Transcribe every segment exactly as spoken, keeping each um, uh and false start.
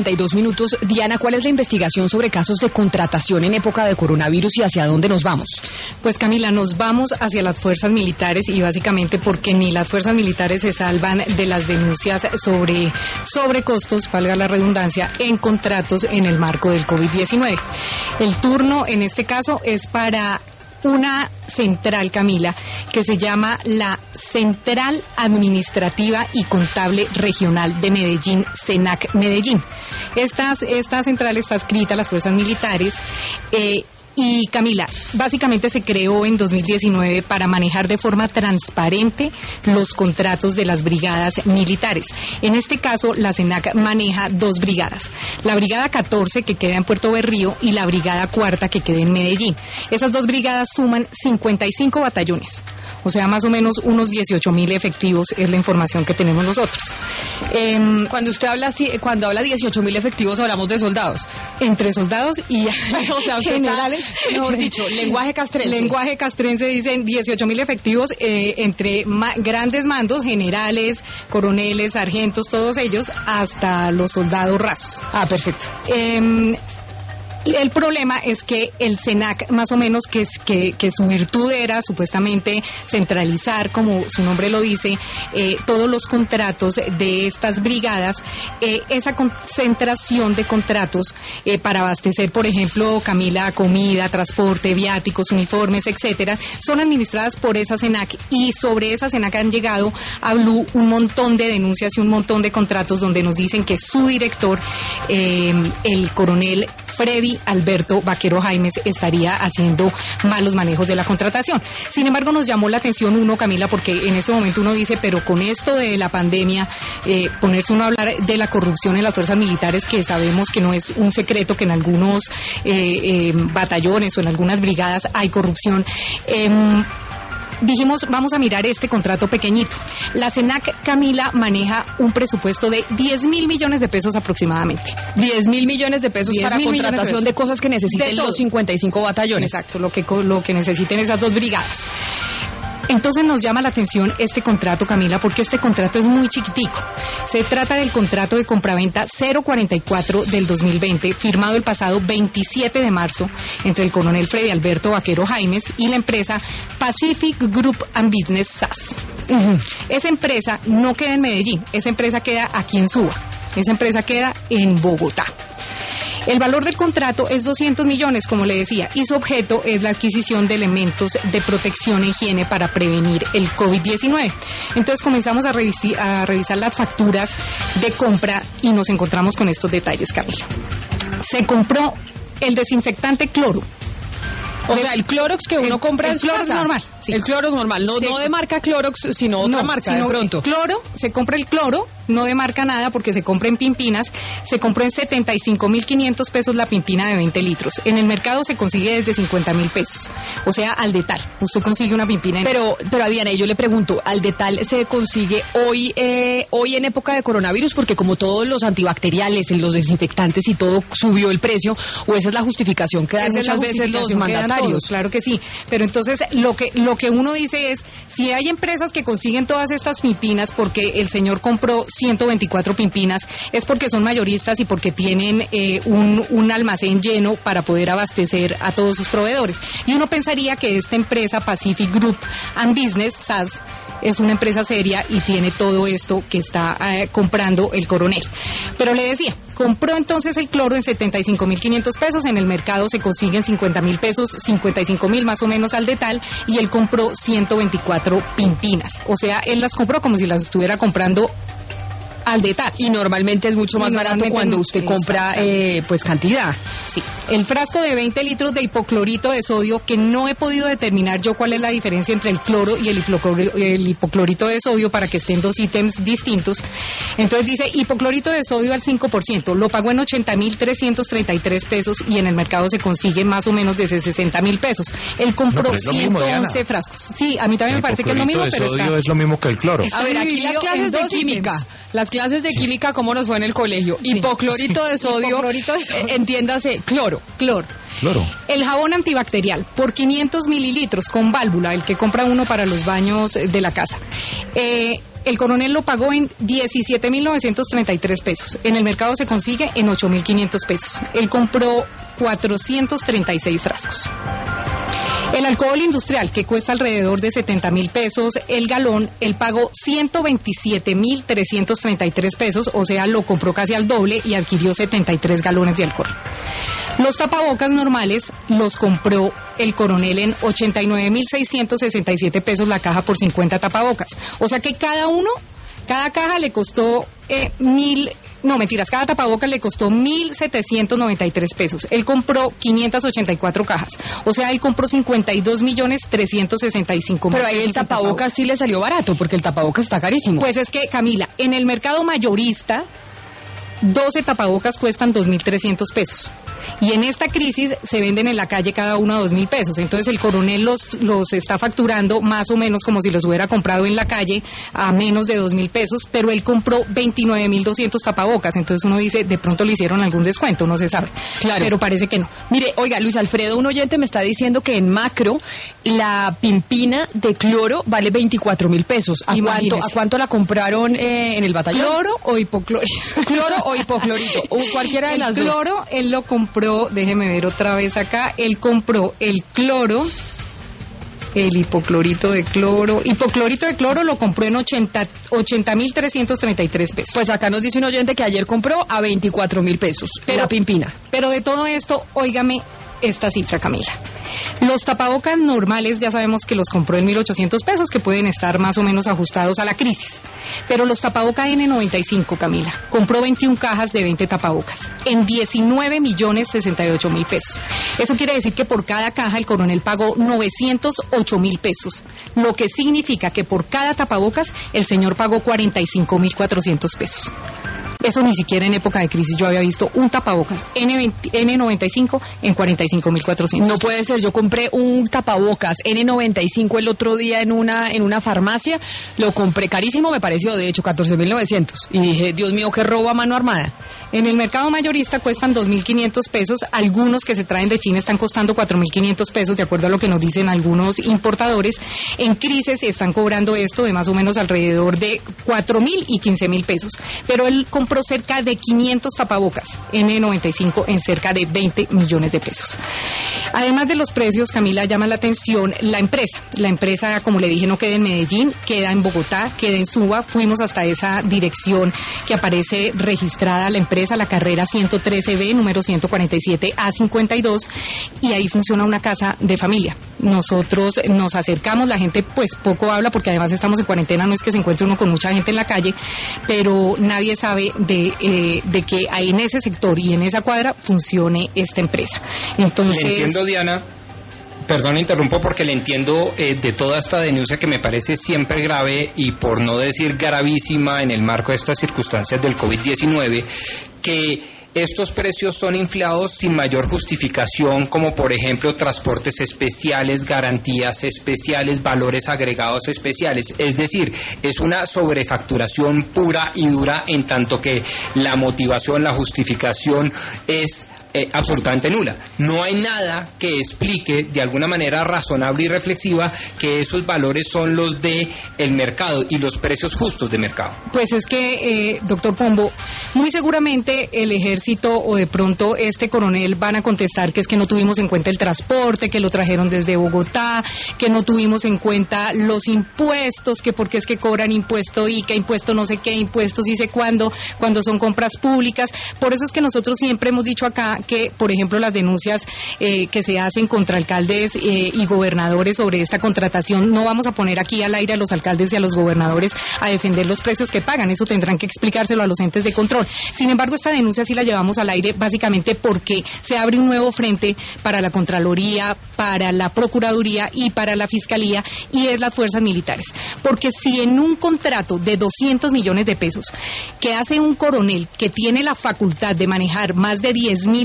treinta y dos minutos. Diana, ¿cuál es la investigación sobre casos de contratación en época de coronavirus y hacia dónde nos vamos? Pues Camila, nos vamos hacia las fuerzas militares y básicamente porque ni las fuerzas militares se salvan de las denuncias sobre sobrecostos, valga la redundancia, en contratos en el marco del COVID diecinueve. El turno en este caso es para una central, Camila, que se llama la Central Administrativa y Contable Regional de Medellín, CENAC Medellín. Estas, esta central está adscrita a las fuerzas militares. Eh, Y Camila, básicamente se creó en dos mil diecinueve para manejar de forma transparente los contratos de las brigadas militares. En este caso, la CENAC maneja dos brigadas. La brigada catorce, que queda en Puerto Berrío, y la brigada cuarta, que queda en Medellín. Esas dos brigadas suman cincuenta y cinco batallones. O sea, más o menos unos dieciocho mil efectivos es la información que tenemos nosotros. Eh, cuando usted habla cuando habla dieciocho mil efectivos, hablamos de soldados. Entre soldados y o sea, generales, está, mejor dicho, lenguaje castrense. Lenguaje castrense dicen dieciocho mil efectivos eh, entre ma grandes mandos, generales, coroneles, sargentos, todos ellos, hasta los soldados rasos. Ah, perfecto. Eh, El problema es que el CENAC, más o menos, que, que, que su virtud era supuestamente centralizar, como su nombre lo dice, eh, todos los contratos de estas brigadas, eh, esa concentración de contratos eh, para abastecer, por ejemplo, Camila, comida, transporte, viáticos, uniformes, etcétera, son administradas por esa CENAC, y sobre esa CENAC han llegado a Blue un montón de denuncias y un montón de contratos donde nos dicen que su director, eh, el coronel Freddy Alberto Vaquero Jaimes, estaría haciendo malos manejos de la contratación. Sin embargo, nos llamó la atención uno, Camila, porque en este momento uno dice, pero con esto de la pandemia, eh, ponerse uno a hablar de la corrupción en las fuerzas militares, que sabemos que no es un secreto, que en algunos eh, eh, batallones o en algunas brigadas hay corrupción. Eh, Dijimos, vamos a mirar este contrato pequeñito. La CENAC, Camila, maneja un presupuesto de diez mil millones de pesos aproximadamente. diez mil millones de pesos para contratación de, de cosas que necesiten los cincuenta y cinco batallones. Exacto, lo que, lo que necesiten esas dos brigadas. Entonces nos llama la atención este contrato, Camila, porque este contrato es muy chiquitico. Se trata del contrato de compraventa cero cuarenta y cuatro del dos mil veinte, firmado el pasado veintisiete de marzo entre el coronel Freddy Alberto Vaquero Jaimes y la empresa Pacific Group and Business S A S. Uh-huh. Esa empresa no queda en Medellín, esa empresa queda aquí en Suba, esa empresa queda en Bogotá. El valor del contrato es doscientos millones, como le decía, y su objeto es la adquisición de elementos de protección e higiene para prevenir el COVID diecinueve. Entonces comenzamos a, revisi- a revisar las facturas de compra y nos encontramos con estos detalles, Camila. Se compró el desinfectante cloro. O sea, el Clorox que uno el, compra el en su Clorox casa. normal. Sí. El Clorox normal, no, sí. no de marca Clorox, sino otra no, marca sino de pronto. Cloro, se compra el cloro, no de marca nada, porque se compra en pimpinas. Se compra en setenta y cinco mil quinientos pesos la pimpina de veinte litros. En el mercado se consigue desde cincuenta mil pesos. O sea, al detal. Usted consigue una pimpina en Pero, pero a Diana, yo le pregunto, ¿al detal se consigue hoy, eh, hoy en época de coronavirus? Porque como todos los antibacteriales, los desinfectantes y todo subió el precio, o esa es la justificación que dan esa muchas es la veces los mandatarios. Todos, claro que sí. Pero entonces lo que lo que uno dice es, si hay empresas que consiguen todas estas pimpinas porque el señor compró ciento veinticuatro pimpinas, es porque son mayoristas y porque tienen eh, un, un almacén lleno para poder abastecer a todos sus proveedores. Y uno pensaría que esta empresa Pacific Group and Business, S A S, es una empresa seria y tiene todo esto que está eh, comprando el coronel. Pero le decía, compró entonces el cloro en setenta y cinco mil quinientos pesos, en el mercado se consiguen cincuenta mil pesos, cincuenta y cinco mil más o menos al detal, y él compró ciento veinticuatro pimpinas. O sea, él las compró como si las estuviera comprando al detal. Y normalmente es mucho más barato cuando usted compra eh, pues cantidad. Sí. El frasco de veinte litros de hipoclorito de sodio, que no he podido determinar yo cuál es la diferencia entre el cloro y el, hipoclorito, el hipoclorito de sodio para que estén dos ítems distintos. Entonces dice hipoclorito de sodio al cinco por ciento, lo pagó en ochenta mil trescientos treinta y tres pesos y en el mercado se consigue más o menos desde sesenta mil pesos. Él compró no, ciento once mismo, frascos. Sí, a mí también el me parece que es lo mismo, pero está... es lo mismo que el cloro. A ver, aquí las clases de química. Ítems. Las clases de química, ¿cómo nos fue en el colegio? Sí. Hipoclorito de sodio, Hipoclorito de sodio. Eh, entiéndase, cloro. Cloro. Cloro. El jabón antibacterial, por quinientos mililitros, con válvula, el que compra uno para los baños de la casa. Eh... el coronel lo pagó en diecisiete mil novecientos treinta y tres pesos. En el mercado se consigue en ocho mil quinientos pesos. Él compró cuatrocientos treinta y seis frascos. El alcohol industrial, que cuesta alrededor de setenta mil pesos el galón, él pagó ciento veintisiete mil trescientos treinta y tres pesos, o sea, lo compró casi al doble y adquirió setenta y tres galones de alcohol. Los tapabocas normales los compró el coronel en ochenta y nueve mil seiscientos sesenta y siete pesos la caja por cincuenta tapabocas. O sea que cada uno, cada caja le costó eh, mil... No, mentiras, cada tapabocas le costó mil setecientos noventa y tres pesos. Él compró quinientas ochenta y cuatro cajas. O sea, él compró cincuenta y dos millones trescientos sesenta y cinco mil. Pero ahí el tapabocas, tapabocas sí le salió barato, porque el tapabocas está carísimo. Pues es que, Camila, en el mercado mayorista, doce tapabocas cuestan dos mil trescientos pesos. Y en esta crisis se venden en la calle cada uno a dos mil pesos. Entonces el coronel los, los está facturando más o menos como si los hubiera comprado en la calle a menos de dos mil pesos, pero él compró veintinueve mil doscientos tapabocas. Entonces uno dice, de pronto le hicieron algún descuento, no se sabe. Claro. Pero parece que no. Mire, oiga, Luis Alfredo, un oyente me está diciendo que en Macro la pimpina de cloro vale veinticuatro mil pesos. ¿A cuánto, ¿A cuánto la compraron eh, en el batallón? ¿Cloro o hipoclorito? ¿Cloro o hipoclorito? O cualquiera de el las cloro, dos. El cloro, él lo compró, déjeme ver otra vez acá, él compró el cloro, el hipoclorito de cloro, hipoclorito de cloro lo compró en ochenta mil trescientos treinta y tres pesos. Pues acá nos dice un oyente que ayer compró a veinticuatro mil pesos, pero la pimpina. Pero de todo esto, óigame esta cifra, Camila. Los tapabocas normales ya sabemos que los compró en mil ochocientos pesos, que pueden estar más o menos ajustados a la crisis. Pero los tapabocas ene noventa y cinco, Camila, compró veintiuna cajas de veinte tapabocas en diecinueve millones sesenta y ocho mil pesos. Eso quiere decir que por cada caja el coronel pagó novecientos ocho mil pesos, lo que significa que por cada tapabocas el señor pagó cuarenta y cinco mil cuatrocientos pesos. Eso ni siquiera en época de crisis yo había visto un tapabocas ene noventa y cinco en cuarenta y cinco mil cuatrocientos. No puede ser, yo compré un tapabocas ene noventa y cinco el otro día en una en una farmacia, lo compré carísimo, me pareció, de hecho, catorce mil novecientos. Y dije, Dios mío, qué robo a mano armada. En el mercado mayorista cuestan dos mil quinientos pesos, algunos que se traen de China están costando cuatro mil quinientos pesos, de acuerdo a lo que nos dicen algunos importadores. En crisis están cobrando esto de más o menos alrededor de cuatro mil y quince mil pesos. Pero él compró cerca de quinientos tapabocas ene noventa y cinco en cerca de veinte millones de pesos. Además de los precios, Camila, llama la atención la empresa. La empresa, como le dije, no queda en Medellín, queda en Bogotá, queda en Suba. Fuimos hasta esa dirección que aparece registrada la empresa, la carrera ciento trece be, número ciento cuarenta y siete a cincuenta y dos, y ahí funciona una casa de familia. Nosotros nos acercamos, la gente pues poco habla porque además estamos en cuarentena, no es que se encuentre uno con mucha gente en la calle, pero nadie sabe de, eh, de que ahí en ese sector y en esa cuadra funcione esta empresa. Entonces... Le entiendo, Diana. Perdón, interrumpo porque le entiendo eh, de toda esta denuncia que me parece siempre grave y por no decir gravísima en el marco de estas circunstancias del COVID diecinueve, que estos precios son inflados sin mayor justificación, como por ejemplo transportes especiales, garantías especiales, valores agregados especiales. Es decir, es una sobrefacturación pura y dura, en tanto que la motivación, la justificación es Eh, absolutamente nula. No hay nada que explique de alguna manera razonable y reflexiva que esos valores son los de el mercado y los precios justos de mercado. Pues es que, eh, doctor Pombo, muy seguramente el ejército o de pronto este coronel van a contestar que es que no tuvimos en cuenta el transporte, que lo trajeron desde Bogotá, que no tuvimos en cuenta los impuestos, que porque es que cobran impuesto y que impuesto no sé qué, impuestos y sé cuándo, cuando son compras públicas. Por eso es que nosotros siempre hemos dicho acá que, por ejemplo, las denuncias eh, que se hacen contra alcaldes eh, y gobernadores sobre esta contratación, no vamos a poner aquí al aire a los alcaldes y a los gobernadores a defender los precios que pagan, eso tendrán que explicárselo a los entes de control. Sin embargo, esta denuncia sí la llevamos al aire básicamente porque se abre un nuevo frente para la Contraloría, para la Procuraduría y para la Fiscalía, y es las fuerzas militares. Porque si en un contrato de doscientos millones de pesos que hace un coronel que tiene la facultad de manejar más de diez mil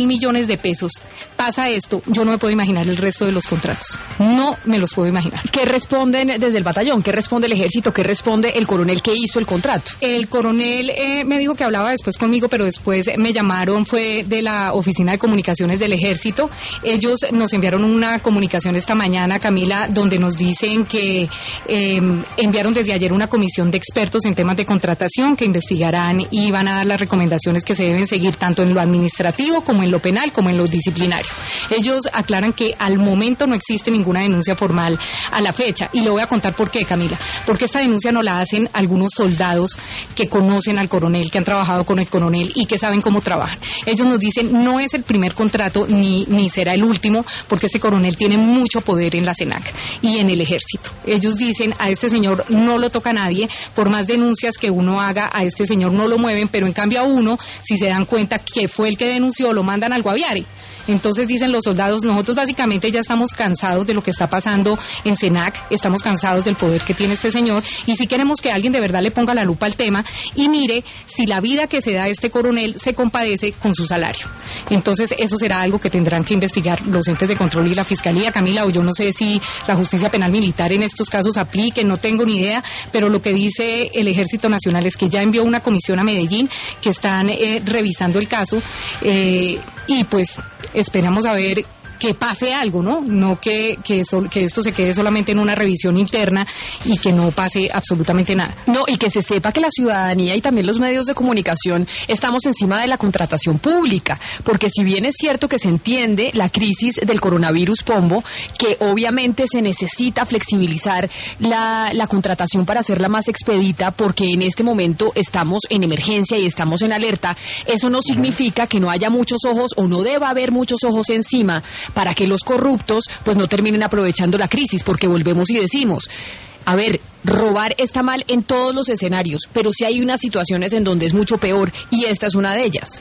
mil millones de pesos. Pasa esto, yo no me puedo imaginar el resto de los contratos. No me los puedo imaginar. ¿Qué responden desde el batallón? ¿Qué responde el ejército? ¿Qué responde el coronel que hizo el contrato? El coronel eh, me dijo que hablaba después conmigo, pero después me llamaron, fue de la Oficina de Comunicaciones del Ejército. Ellos nos enviaron una comunicación esta mañana, Camila, donde nos dicen que eh, enviaron desde ayer una comisión de expertos en temas de contratación que investigarán y van a dar las recomendaciones que se deben seguir tanto en lo administrativo como en lo penal como en lo disciplinario. Ellos aclaran que al momento no existe ninguna denuncia formal a la fecha, y le voy a contar por qué, Camila. Porque esta denuncia no la hacen algunos soldados que conocen al coronel, que han trabajado con el coronel y que saben cómo trabajan. Ellos nos dicen, no es el primer contrato ni, ni será el último, porque este coronel tiene mucho poder en la CENAC y en el ejército. Ellos dicen, a este señor no lo toca nadie, por más denuncias que uno haga, a este señor no lo mueven, pero en cambio a uno, si se dan cuenta que fue el que denunció, lo mandan al Guaviare. Entonces dicen los soldados, nosotros básicamente ya estamos cansados de lo que está pasando en CENAC, estamos cansados del poder que tiene este señor, y si queremos que alguien de verdad le ponga la lupa al tema y mire si la vida que se da a este coronel se compadece con su salario. Entonces eso será algo que tendrán que investigar los entes de control y la Fiscalía, Camila, o yo no sé si la justicia penal militar en estos casos aplique, no tengo ni idea, pero lo que dice el Ejército Nacional es que ya envió una comisión a Medellín que están eh, revisando el caso, eh, y pues esperamos a ver que pase algo, ¿no? No que, que, sol, que esto se quede solamente en una revisión interna y que no pase absolutamente nada. No, y que se sepa que la ciudadanía y también los medios de comunicación estamos encima de la contratación pública, porque si bien es cierto que se entiende la crisis del coronavirus, Pombo, que obviamente se necesita flexibilizar la, la contratación para hacerla más expedita, porque en este momento estamos en emergencia y estamos en alerta, eso no significa que no haya muchos ojos o no deba haber muchos ojos encima para que los corruptos pues no terminen aprovechando la crisis, porque volvemos y decimos, a ver, robar está mal en todos los escenarios, pero sí hay unas situaciones en donde es mucho peor, y esta es una de ellas.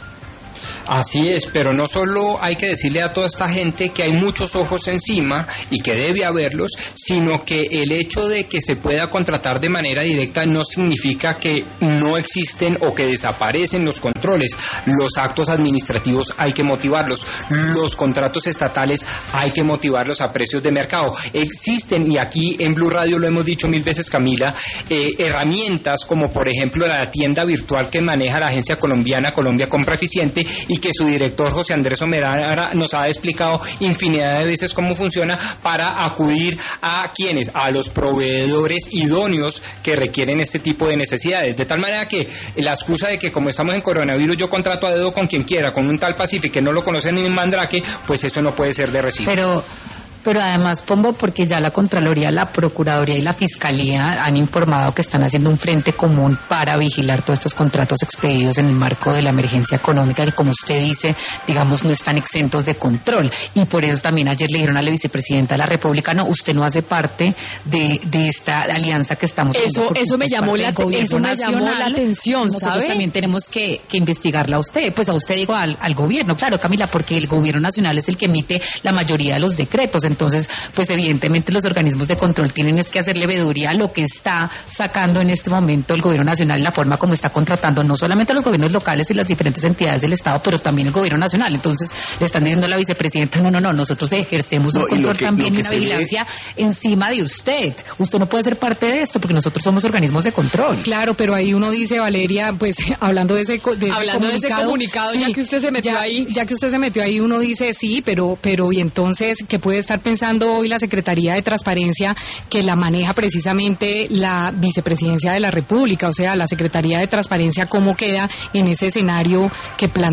Así es, pero no solo hay que decirle a toda esta gente que hay muchos ojos encima y que debe haberlos, sino que el hecho de que se pueda contratar de manera directa no significa que no existen o que desaparecen los controles. Los actos administrativos hay que motivarlos, los contratos estatales hay que motivarlos a precios de mercado. Existen, y aquí en Blue Radio lo hemos dicho mil veces, Camila, eh, herramientas como por ejemplo la tienda virtual que maneja la agencia colombiana Colombia Compra Eficiente, y que su director José Andrés Omerara nos ha explicado infinidad de veces cómo funciona para acudir a quienes, a los proveedores idóneos que requieren este tipo de necesidades, de tal manera que la excusa de que como estamos en coronavirus yo contrato a dedo con quien quiera, con un tal Pacific que no lo conoce ni un mandrake, pues eso no puede ser de recibo. Pero Pero además, Pombo, porque ya la Contraloría, la Procuraduría y la Fiscalía han informado que están haciendo un frente común para vigilar todos estos contratos expedidos en el marco de la emergencia económica, que como usted dice, digamos, no están exentos de control. Y por eso también ayer le dijeron a la vicepresidenta de la República, no, usted no hace parte de, de esta alianza que estamos haciendo. Eso, eso me llamó la, eso me llamó la atención, Nosotros ¿sabe? también tenemos que, que investigarla a usted, pues a usted digo al, al gobierno, claro, Camila, porque el gobierno nacional es el que emite la mayoría de los decretos. Entonces, pues evidentemente los organismos de control tienen es que hacerle veeduría a lo que está sacando en este momento el gobierno nacional, la forma como está contratando no solamente a los gobiernos locales y las diferentes entidades del Estado, pero también el gobierno nacional. Entonces le están diciendo a la vicepresidenta, no, no, no, nosotros ejercemos un no, control que, también y una vigilancia ve... encima de usted. Usted no puede ser parte de esto porque nosotros somos organismos de control. Claro, pero ahí uno dice, Valeria, pues hablando de ese, de ese hablando comunicado, de ese comunicado, sí, ya que usted se metió ya, ahí. Ya que usted se metió ahí, uno dice sí, pero, pero y entonces, ¿qué puede estar pensando hoy la Secretaría de Transparencia, que la maneja precisamente la Vicepresidencia de la República? O sea, la Secretaría de Transparencia, ¿cómo queda en ese escenario que plantea